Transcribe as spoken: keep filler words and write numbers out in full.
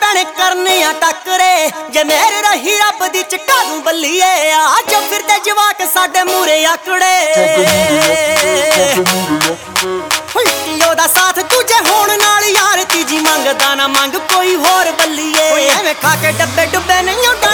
ਭੈਣੇ ਕਰਨੇ ਆ ਟੱਕਰੇ ਜੇ ਮੇਰੇ ਰਹੀ ਰੱਬ ਦੀ ਚਕਾ ਦੂੰ ਬੱਲੀਏ ਆ ਜੋ ਫਿਰਦੇ ਜਵਾਕ ਸਾਡੇ ਮੂਰੇ ਆਕੜੇ ਹੋਈ ਉਹਦਾ ਸਾਥ ਤੁਝੇ ਹੋਣ ਨਾਲ ਯਾਰ ਤੀਜੀ ਮੰਗਦਾ ਨਾ ਮੰਗ ਕੋਈ ਹੋਰ ਬੱਲੀਏ ਐਵੇਂ ਖਾ ਕੇ ਡੱਬੇ ਡੁੱਬੇ ਨਹੀਂ